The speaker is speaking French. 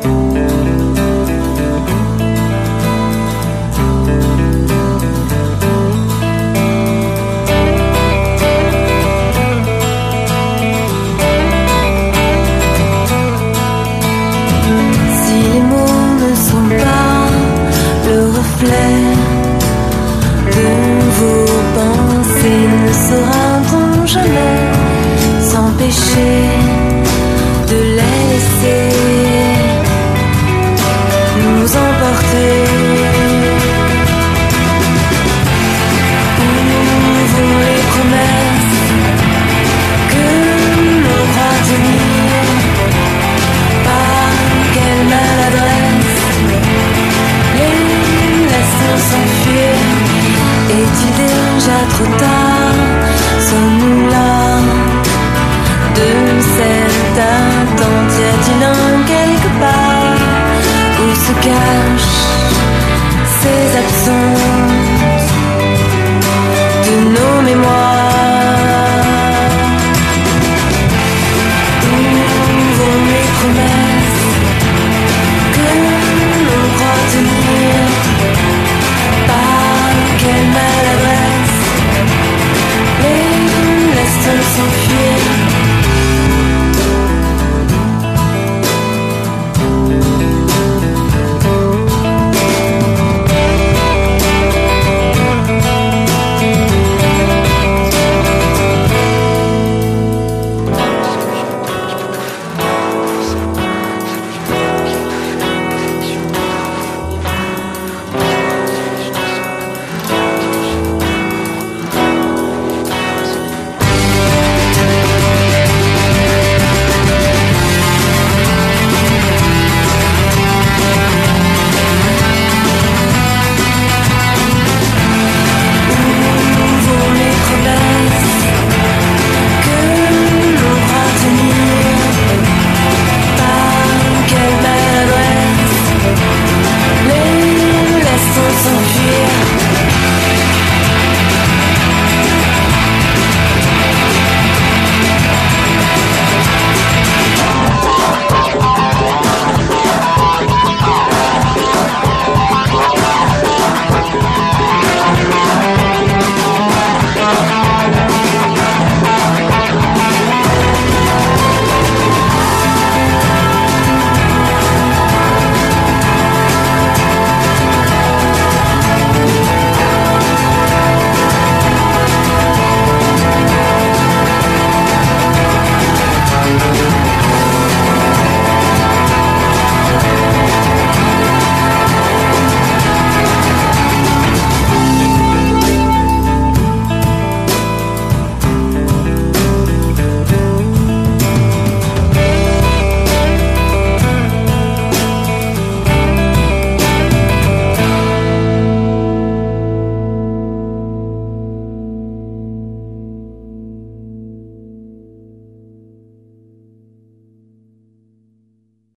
de vos pensées ne saura-t-on jamais s'empêcher de les laisser nous emporter. Où vont les promesses que l'on croit tenir? Par quelle maladresse s'enfuir? Est-il déjà trop tard? Sommes-nous là de cette attente? Y a-t-il un quelque part où se cachent ces absences de nos mémoires?